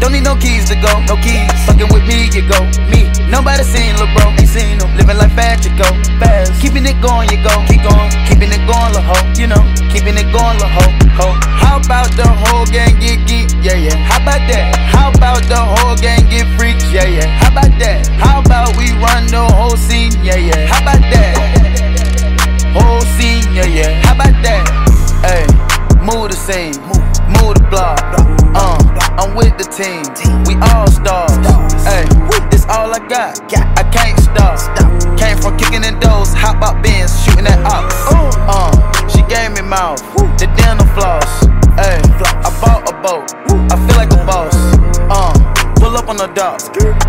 Don't need no keys to go, no keys. Fucking with me, you go, me. Nobody seen lil' bro, ain't seen him. Living like fast, you go, fast. Keeping it going, you go, keep going. Keeping it going, lil' ho, you know. Keeping it going, lil' ho, ho. How about the whole gang get geek? Yeah, yeah. How about that? How about the whole gang get freaks? Yeah, yeah. How about that? How about we run the whole scene? Yeah, yeah. How about that? Whole scene, yeah, yeah. How about that? Hey, move the scene, move the block. I'm with the team, we all stars. Hey, this all I got, I can't stop. Came from kicking in doors, hop out bins, shooting at ops. She gave me mouth, the dental floss. Hey, I bought a boat, I feel like a boss. Pull up on the dock,